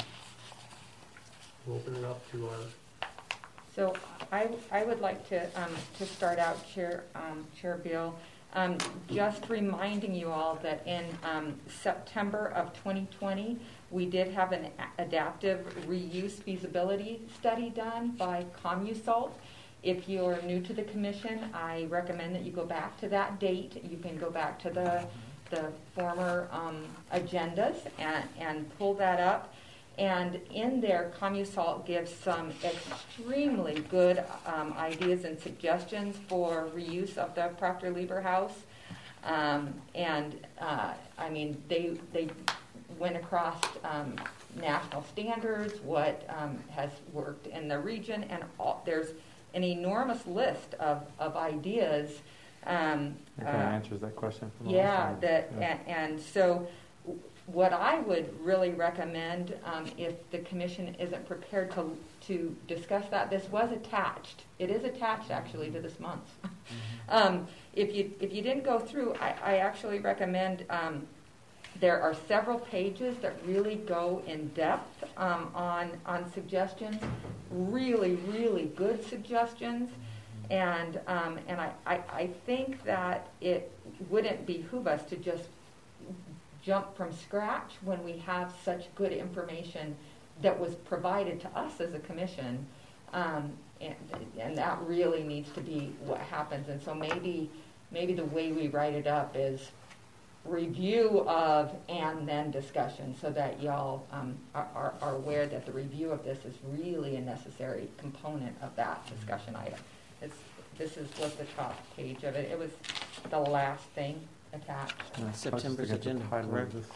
we'll open it up to our, So I, I would like to, um, to start out, Chair, um, Chair Beal, um, just reminding you all that in, um, September of twenty twenty, we did have an a- adaptive reuse feasibility study done by ComUsalt. If you're new to the commission, I recommend that you go back to that date. You can go back to the, the former, um, agendas and, and pull that up. And in there, ComUsalt gives some extremely good um, ideas and suggestions for reuse of the Proctor Lieber House. Um, and uh, I mean, they they went across um, national standards, what um, has worked in the region, and all, there's an enormous list of, of ideas. Um, That kind of uh, answers that question from the last yeah, time. that, Yeah. and, and so what I would really recommend, um, if the commission isn't prepared to, to discuss that, this was attached. It is attached actually to this month. um, if you, if you didn't go through, I, I actually recommend, um, there are several pages that really go in depth, um, on, on suggestions, really, really good suggestions. And, um, and I, I, I think that it wouldn't behoove us to just jump from scratch when we have such good information that was provided to us as a commission. Um, and, and that really needs to be what happens. And so maybe, maybe the way we write it up is review of and then discussion, so that y'all um, are, are, are aware that the review of this is really a necessary component of that discussion item. It's, this is what the top page of it, it was the last thing attached. Yeah, I was just September's looking at the agenda, title of correct? this,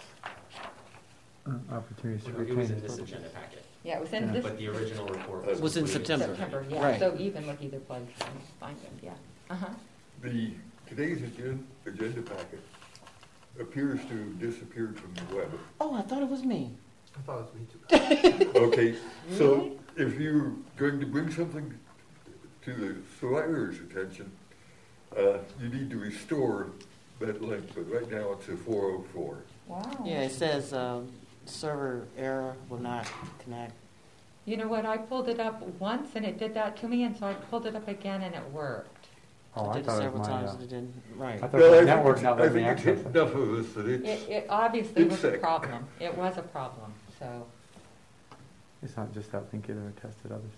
uh, Opportunities to It retain. was in this historical- agenda packet, Yeah, it was in Yeah. this but the original report It was in completed September. September, yeah, Right. so even with either place, you can find them, yeah. Uh-huh. The, today's agenda, agenda packet appears to have disappeared from the web. Oh, I thought it was me. I thought it was me too. Okay, so Really? if you're going to bring something to the surveyor's attention, uh, you need to restore that link, but right now it's a four oh four. Wow. Yeah, it says um, server error will not connect. You know what, I pulled it up once and it did that to me, and so I pulled it up again and it worked. Oh, I I did it thought it several was my, times uh, and it didn't. Right. I thought Well, the I think network it's- now I letting me think it's access hit it. enough of us that It, it's, it obviously it's was a sick. problem. It was a problem, so. It's not just that link either, I tested others.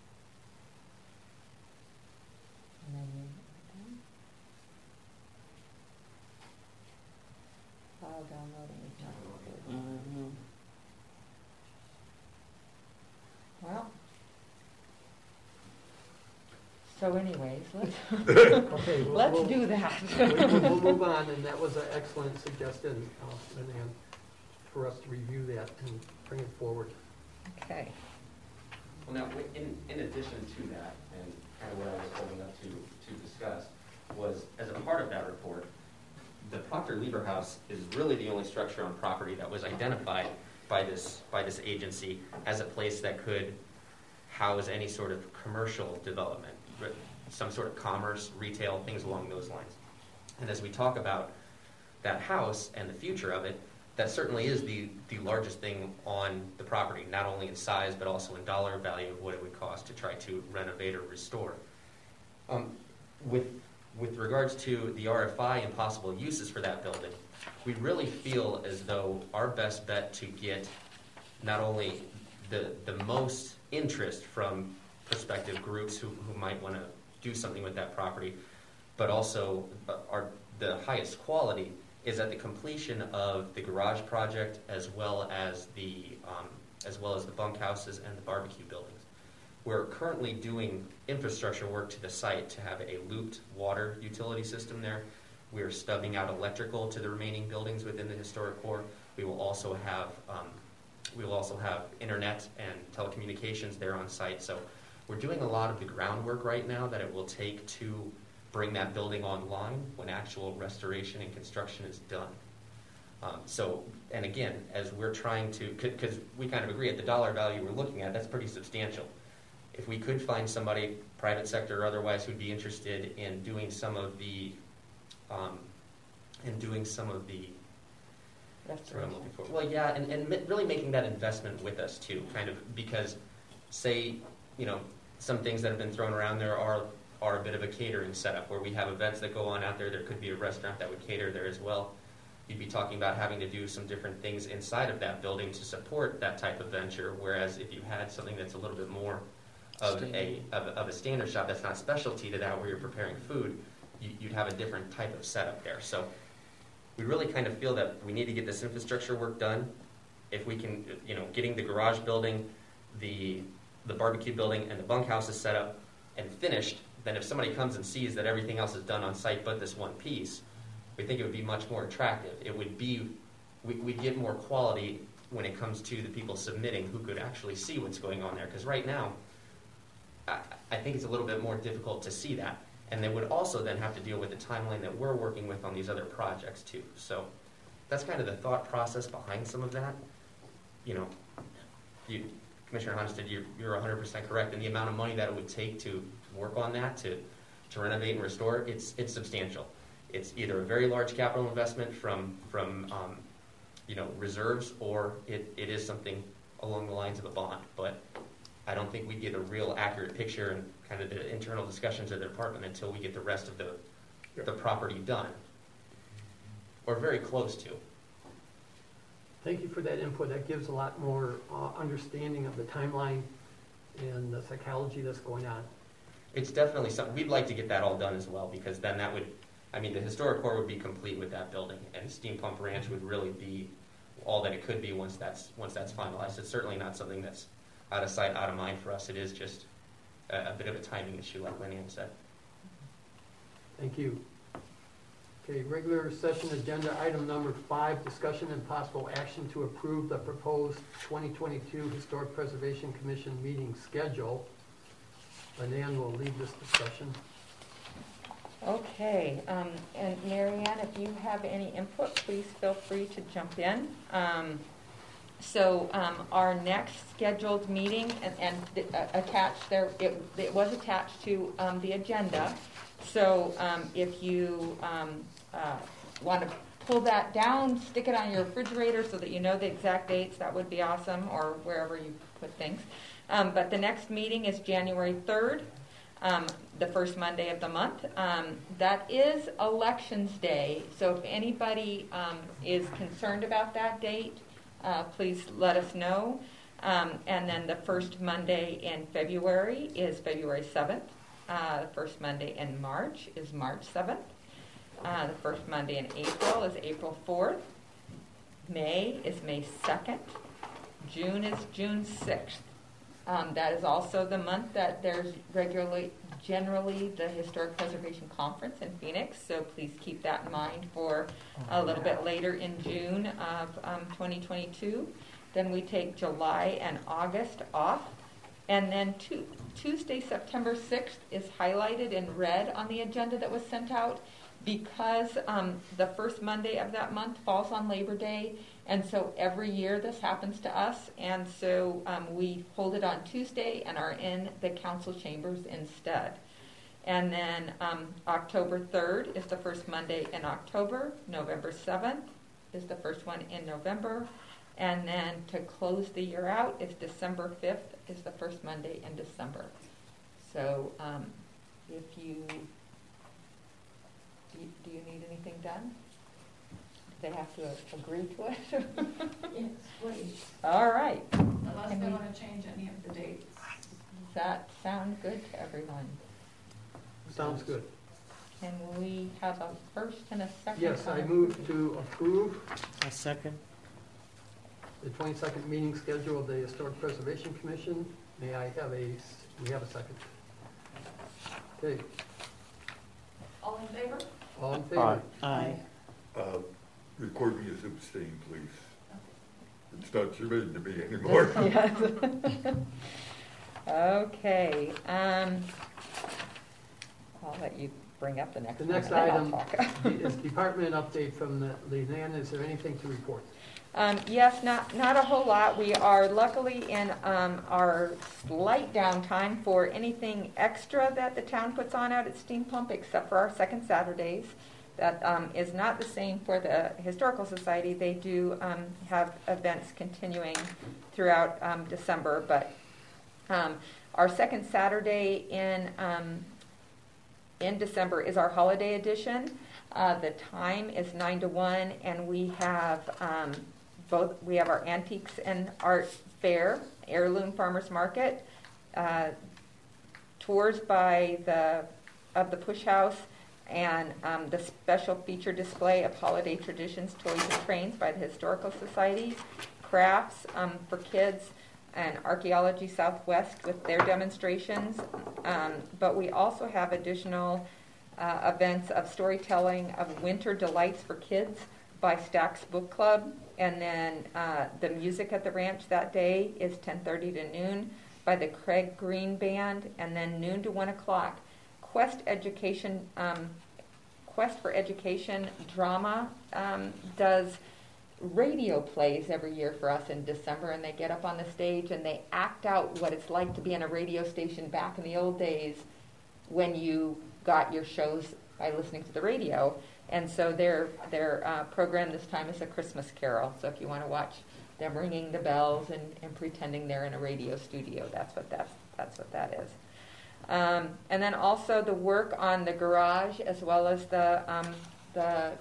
and then So anyways, let's, Okay, we'll- let's we'll- do that. We'll we'll move on, and that was an excellent suggestion, uh, Lynn, for us to review that and bring it forward. Okay. Well, now, in, in addition to that, and kind of what I was holding up to, to discuss, was as a part of that report, the Proctor Lieber House is really the only structure on property that was identified by this, by this agency as a place that could house any sort of commercial development, some sort of commerce, retail, things along those lines. And as we talk about that house and the future of it, that certainly is the, the largest thing on the property, not only in size, but also in dollar value of what it would cost to try to renovate or restore. Um, with, with regards to the R F I and possible uses for that building, we really feel as though our best bet to get not only the, the most interest from prospective groups who, who might want to do something with that property, but also uh, our, the highest quality is at the completion of the garage project, as well as the um, as well as the bunkhouses and the barbecue buildings. We're currently doing infrastructure work to the site to have a looped water utility system there. We are stubbing out electrical to the remaining buildings within the historic core. We will also have um, we will also have internet and telecommunications there on site. So we're doing a lot of the groundwork right now that it will take to bring that building online when actual restoration and construction is done. Um, so, and again, as we're trying to, because we kind of agree at the dollar value we're looking at, that's pretty substantial. If we could find somebody, private sector or otherwise, who'd be interested in doing some of the, um, in doing some of the, that's what I'm looking for. Well, yeah, and, and really making that investment with us too, kind of, because say, you know, some things that have been thrown around there are are a bit of a catering setup where we have events that go on out there. There could be a restaurant that would cater there as well. You'd be talking about having to do some different things inside of that building to support that type of venture, whereas if you had something that's a little bit more of a, of, of a standard shop that's not specialty to that, where you're preparing food, you, you'd have a different type of setup there. So we really kind of feel that we need to get this infrastructure work done. If we can, you know, getting the garage building, the, the barbecue building, and the bunkhouses set up and finished, then if somebody comes and sees that everything else is done on site but this one piece, we think it would be much more attractive. It would be, we, we'd get more quality when it comes to the people submitting who could actually see what's going on there. Because right now, I, I think it's a little bit more difficult to see that. And they would also then have to deal with the timeline that we're working with on these other projects too. So that's kind of the thought process behind some of that. You know, you, Commissioner Honested, you're, you're one hundred percent correct. And the amount of money that it would take to work on that, to, to renovate and restore, it's, it's substantial. It's either a very large capital investment from, from um, you know, reserves, or it, it is something along the lines of a bond. But I don't think we get a real accurate picture and kind of the internal discussions of the department until we get the rest of the, Yep. the property done, or very close to. Thank you for that input. That gives a lot more uh, understanding of the timeline and the psychology that's going on. It's definitely something, we'd like to get that all done as well, because then that would, I mean, the historic core would be complete with that building, and Steam Pump Ranch would really be all that it could be once that's, once that's finalized. It's certainly not something that's out of sight, out of mind for us. It is just a, a bit of a timing issue, like Lynn said. Thank you. Okay, regular session agenda item number five, discussion and possible action to approve the proposed twenty twenty-two Historic Preservation Commission meeting schedule. Leanne will lead this discussion. Okay, um, and Mary Ann, if you have any input, please feel free to jump in. Um, so um, our next scheduled meeting, and, and uh, attached there, it, it was attached to um, the agenda. So um, if you um, uh, want to pull that down, stick it on your refrigerator so that you know the exact dates, that would be awesome, or wherever you put things. Um, but the next meeting is January third, um, the first Monday of the month. Um, that is Elections Day, so if anybody um, is concerned about that date, uh, please let us know. Um, and then the first Monday in February is February seventh. Uh, the first Monday in March is March seventh. Uh, the first Monday in April is April fourth. May is May second. June is June sixth. Um, that is also the month that there's regularly, generally the Historic Preservation Conference in Phoenix, so please keep that in mind for a little bit later in June of um, twenty twenty-two. Then we take July and August off. And then tu- Tuesday, September sixth is highlighted in red on the agenda that was sent out because um, the first Monday of that month falls on Labor Day. And so every year this happens to us. And so um, we hold it on Tuesday and are in the council chambers instead. And then um, October third is the first Monday in October. November seventh is the first one in November. And then to close the year out is December fifth is the first Monday in December. So um, if you, do you, do you need anything done? Do they have to agree to it? Yes, please. All right. Unless Can they we- want to change any of the dates. Does that sound good to everyone? Sounds good. Can we have a first and a second? Yes, I on- move to approve A second. the twenty-second meeting schedule of the Historic Preservation Commission. May I have a, s- we have a second? Okay, All in favor? all in favor? Aye. Aye. Uh, record me as abstain, please. It's not germane to me anymore. Yes. Okay, um, I'll let you bring up the next The one. next and then I'll item talk. is department update from the Leanne. Is there anything to report? Um, yes, not, not a whole lot. We are luckily in um, our slight downtime for anything extra that the town puts on out at Steam Pump, except for our second Saturdays. That um, is not the same for the Historical Society. They do um, have events continuing throughout um, December, but um, our second Saturday in um, in December is our holiday edition. Uh, the time is nine to one, and we have um, both. We have our antiques and art fair, heirloom farmers market, uh, tours by the of the Push House, and um, the special feature display of holiday traditions, toys, and trains by the Historical Society, crafts um, for kids, and Archaeology Southwest with their demonstrations. Um, but we also have additional uh, events of storytelling of winter delights for kids by Stack's Book Club. And then uh, the music at the ranch that day is ten thirty to noon by the Craig Green Band, and then noon to one o'clock. Quest Education, um, Quest for Education Drama um, does radio plays every year for us in December, and they get up on the stage and they act out what it's like to be on a radio station back in the old days when you got your shows by listening to the radio. And so their their uh, program this time is A Christmas Carol. So if you want to watch them ringing the bells and, and pretending they're in a radio studio, that's what that's that's what that is. Um, and then also the work on the garage, as well as the um, the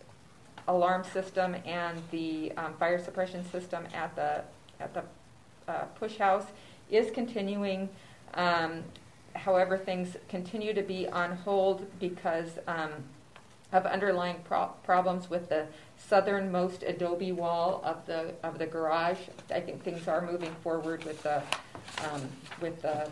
alarm system and the um, fire suppression system at the at the uh, Push House, is continuing. Um, however, things continue to be on hold because um, of underlying pro- problems with the southernmost adobe wall of the of the garage. I think things are moving forward with the um, with the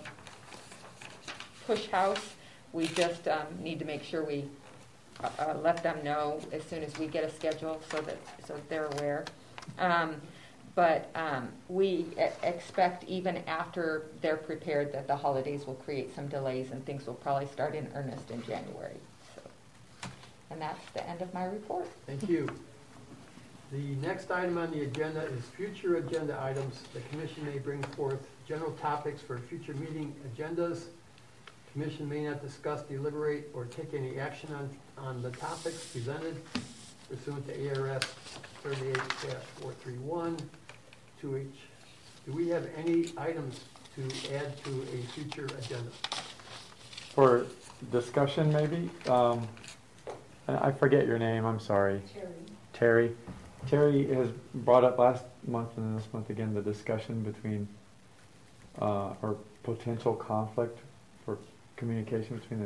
Push House. We just um, need to make sure we uh, uh, let them know as soon as we get a schedule, so that so that they're aware. Um, but um, we e- expect even after they're prepared that the holidays will create some delays and things will probably start in earnest in January. So, and that's the end of my report. Thank you. The next item on the agenda is future agenda items. The commission may bring forth general topics for future meeting agendas. Commission may not discuss, deliberate, or take any action on, on the topics presented pursuant to A R S thirty-eight four thirty-one two H. Do we have any items to add to a future agenda? For discussion, maybe? Um, I I forget your name, I'm sorry. Terry. Terry. Terry has brought up last month and this month again the discussion between, uh, or potential conflict for communication between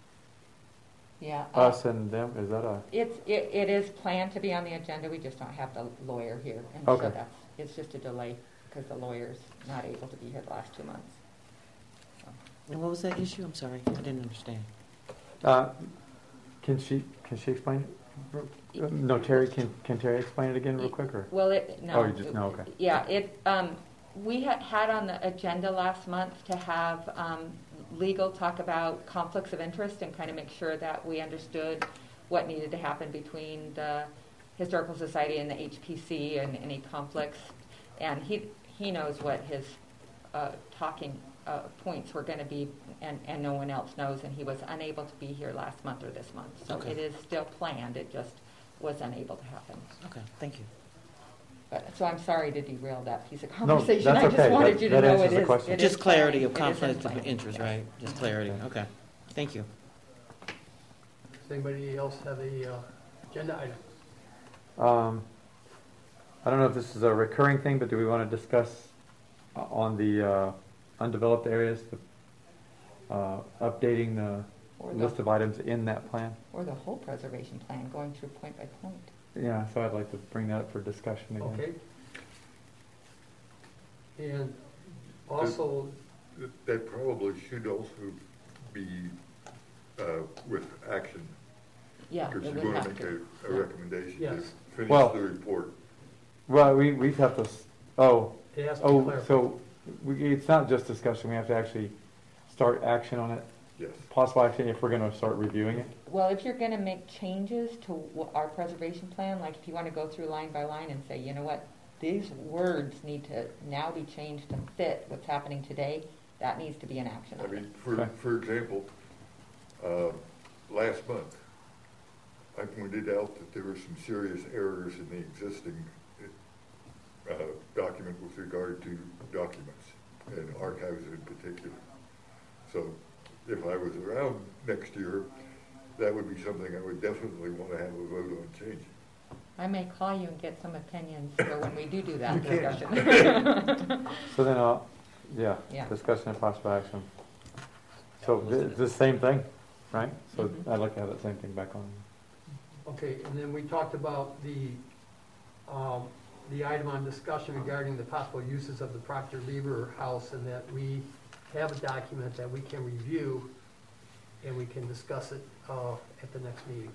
the, Yeah. us and them. Is that a, It's, it, it is planned to be on the agenda, we just don't have the lawyer here, and so Okay. that's, it's just a delay. because the lawyer's not able to be here the last two months. And what was that issue? I'm sorry, I didn't understand. Uh, Can she, can she explain? it? No, Terry, can, can Terry explain it again real quick, or? Well, it, no. Oh, you just, no, okay. Yeah, it, um, we had, had on the agenda last month to have, um, legal talk about conflicts of interest and kind of make sure that we understood what needed to happen between the Historical Society and the H P C and any conflicts. And he, he knows what his, uh, talking, uh, points were gonna be, and, and no one else knows, and he was unable to be here last month or this month. So Okay. it is still planned, it just was unable to happen. Okay, thank you. But, so I'm sorry to derail that piece of No, conversation. that's I just okay. wanted That- you to that know answers it the is. question. it is Just clarity planned. of It is conflict planned. of interest, Yes. right? Just clarity, okay. Thank you. Does anybody else have a uh, agenda item? Um, I don't know if this is a recurring thing, but do we want to discuss uh, on the uh, undeveloped areas, the, uh, updating the Or the, list of items in that plan? or the whole preservation plan, going through point by point. Yeah, so I'd like to bring that up for discussion again. Okay. And also, That- That probably should also be uh, with action, Yeah, because it you're would going to have make to. a, a recommendation to Yes. finish Well- the report. Well, we, we have to, s- oh, it has to be oh, clarified. so we, it's not just discussion, we have to actually start action on it, Yes. possible action if we're going to start reviewing it. Well, if you're gonna make changes to wh- our preservation plan, like if you wanna go through line by line and say, you know what, these words need to now be changed to fit what's happening today, that needs to be an action I item. mean, for, Okay. for example, uh, last month, I pointed out that there were some serious errors in the existing uh, document with regard to documents, and archives in particular. So if I was around next year, that would be something I would definitely want to have a vote on changing. I may call you and get some opinions for when we do do that You can. discussion. So then, uh, yeah, Yeah. discussion and possible action. So th- it's the same thing, right? So Mhm. I'd like to have that same thing back on. Okay, and then we talked about the, um, the item on discussion regarding the possible uses of the Proctor Lever House, and that we have a document that we can review, and we can discuss it, uh, at the next meeting.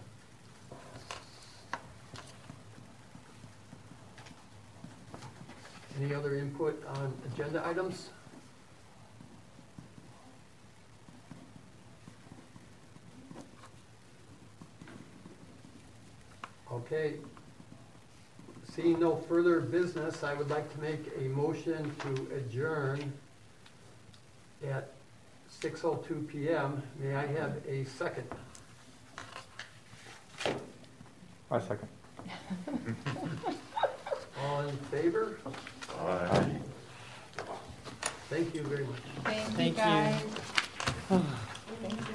Any other input on agenda items? Okay. Seeing no further business, I would like to make a motion to adjourn at six oh two P M May I have a second? I second. All in favor? Aye. Thank you very much. Thank you, Thank you. guys. Thank you.